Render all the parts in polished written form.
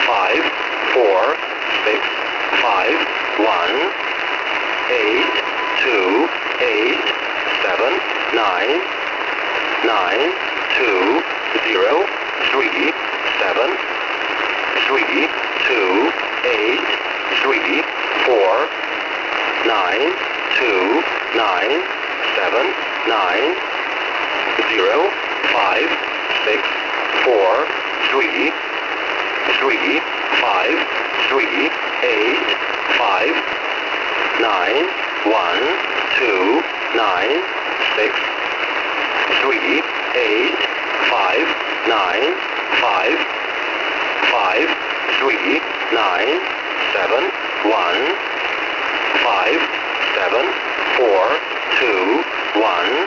5, 4, 6, 5, 1, 8, 2, 8, 7, 9, 9, 2, 0, 3, 7, 3, 2, 8, 3, 4, 9, 2, 9, 7, 9, 0, 5, 6, 4, 3, 3, 5, 3, 8, 5, 9, 1, 2, 9, 6, 3, 8, 5, 9, 5, 5, 3, 9, 7, 1, 5, 7, 4, 2, 1,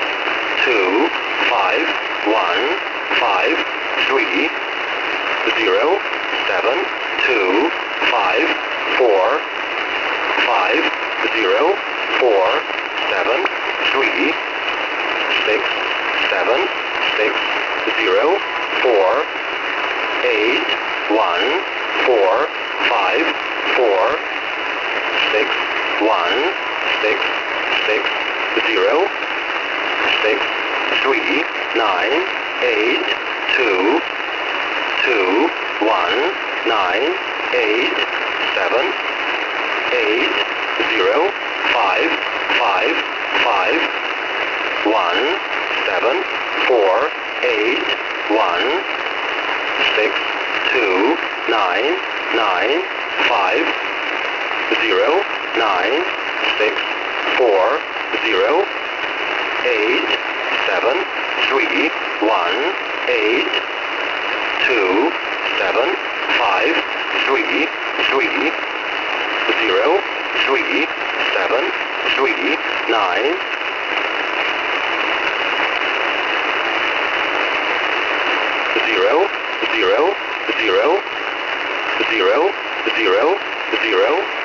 2, 5, 1, 5, 3, 0, 7, 2, 5, 4, 5, 0, 4, 7, 3, 6, 7, 6, 0, 4, 8, 1, 4, 5, 4, 6, 1, 6, 6, 0, 6, 3, 9, 8, 2, 2, 1, 9, 8, 7, 8, 0, 5, 5, 5, 1, 7, 4, 8, 1, 6, 2, 9, 9, 5, 0, 9, 6, 4, 0, 8, 7, 3, 1, 8, 2, 7, 5, 3, 3, 0, 3, 7, 3, 9, 0, 0, 0, 0, 0, 0,